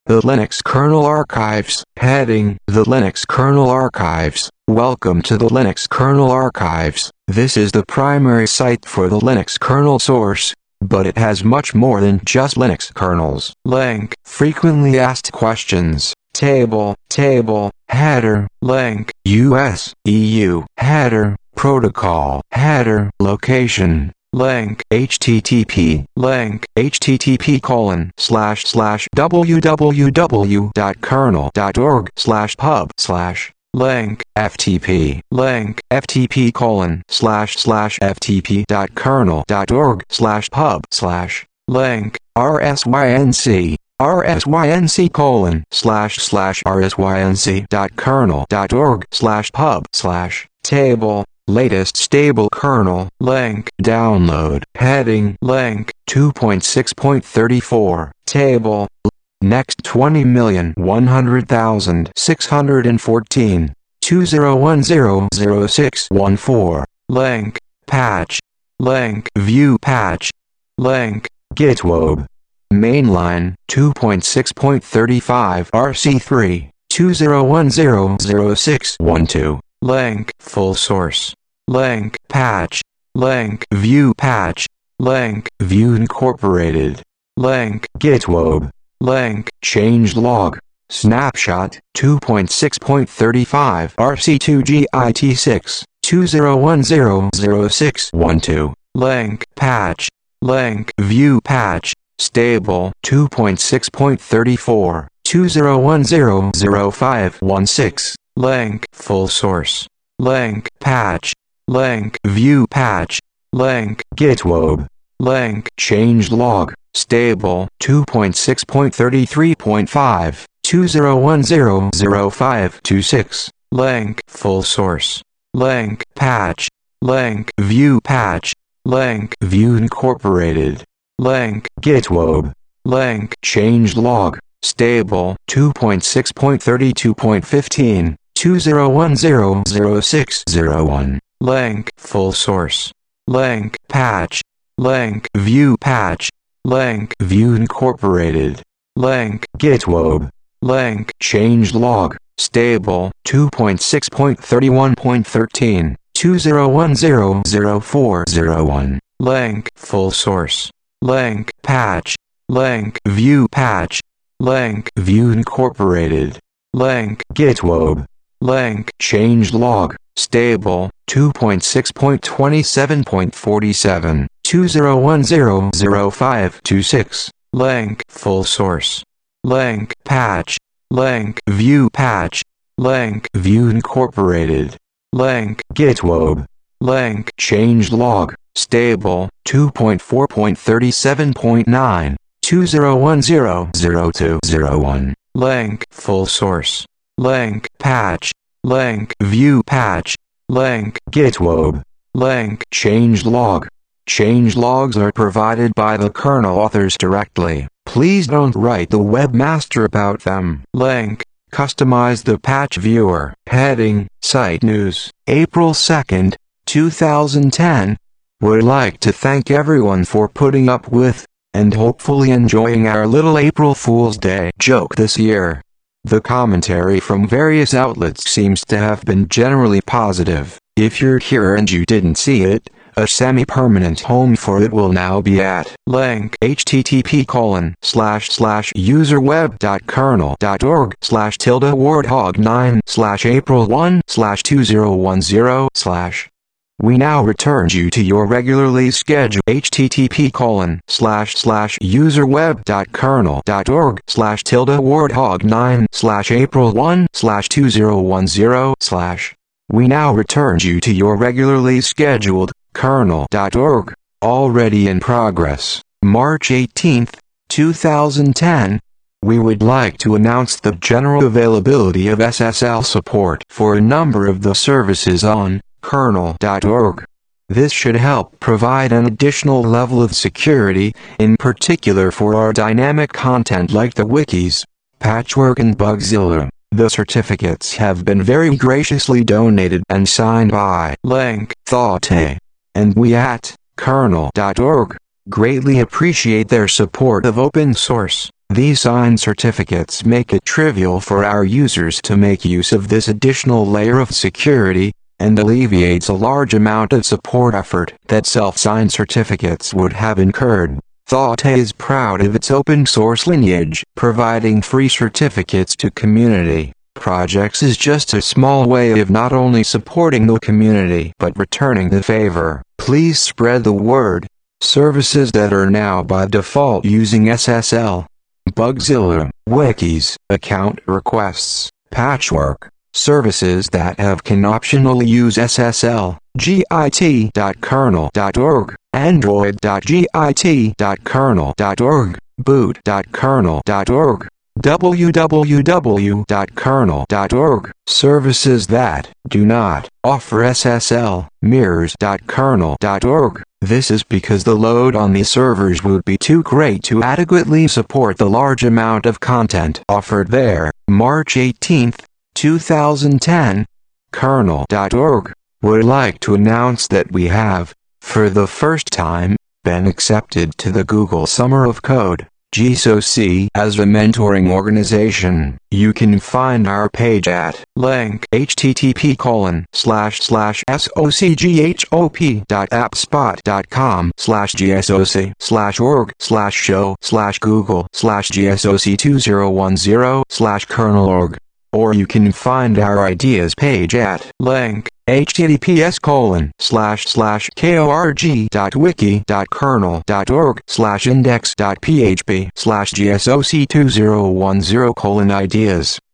The Linux Kernel Archives. Heading: The Linux Kernel Archives. Welcome to the Linux Kernel Archives. This is the primary site for the Linux kernel source, but it has much more than just Linux kernels. Link: Frequently asked questions. Table, header, link, US, EU, header, protocol, header, location, link, http, link, http://www.kernel.org/pub/ link, ftp, link, ftp://ftp.kernel.org/pub/ link, rsync, rsync://rsync.kernel.org/pub/ table, latest stable kernel, link, download, heading, link, 2.6.34, table, next 20,100,614, 20100614, link, patch, link, view patch, link, gitwobe, mainline, 2.6.35 RC3, 20100612, link, full source, link, patch, link, view patch, link, view incorporated, link, gitwobe, link, changelog, snapshot, 2.6.35 RC2 GIT6, 20100612, link, patch, link, view patch, stable, 2.6.34, 20100516, link, full source, link, patch, link, view patch, link, gitwobe, link, changelog, stable, 2.6.33.5, 20100526, link, full source, link, patch, link, view patch, link, view incorporated, link, gitwobe, link, changelog, stable, 2.6.32.15, 20100601, link, full source, link, patch, link, view patch, link, view incorporated, link, gitwobe, link, changelog, stable, 2.6.31.13, 20100401, link, full source, link, patch, link, view patch, link, view incorporated, link, gitwobe, link, changelog, stable, 2.6.27.47, 20100526, link, full source, link, patch, link, view patch, link, view incorporated, link, gitwobe, link, changelog, stable, 2.4.37.9, 20100201, link, full source, link, patch, link, view patch, link, gitwobe, link, changelog. Changelogs are provided by the kernel authors directly. Please don't write the webmaster about them. Link, customize the patch viewer. Heading, Site News, April 2nd, 2010. Would like to thank everyone for putting up with, and hopefully enjoying our little April Fool's Day joke this year. The commentary from various outlets seems to have been generally positive. If you're here and you didn't see it, a semi-permanent home for it will now be at link http://userweb.kernel.org/tilde warthog9/April1/2010/. We now return you to your regularly scheduled http://userweb.kernel.org/tilde warthog9/April1/2010/. We now return you to your regularly scheduled kernel.org, already in progress, March 18, 2010. We would like to announce the general availability of SSL support for a number of the services on kernel.org. This should help provide an additional level of security, in particular for our dynamic content like the wikis, Patchwork and Bugzilla. The certificates have been very graciously donated and signed by link Thoughte, and we at kernel.org greatly appreciate their support of open source. These signed certificates make it trivial for our users to make use of this additional layer of security, and alleviates a large amount of support effort that self-signed certificates would have incurred. Thauta is proud of its open source lineage. Providing free certificates to community projects is just a small way of not only supporting the community but returning the favor. Please spread the word. Services that are now by default using SSL: Bugzilla, wikis, account requests, Patchwork. Services that can optionally use SSL: git.kernel.org, android.git.kernel.org, boot.kernel.org, www.kernel.org. Services that do not offer SSL: mirrors.kernel.org. This is because the load on these servers would be too great to adequately support the large amount of content offered there. March 18, 2010, Kernel.org would like to announce that we have, for the first time, been accepted to the Google Summer of Code (GSOC) as a mentoring organization. You can find our page at link http://sochop.appspot.com/gsoc/org/google/gsoc2010/kernel.org. Or you can find our ideas page at link https://korg.wiki.kernel.org/index.php/gsoc2010:ideas.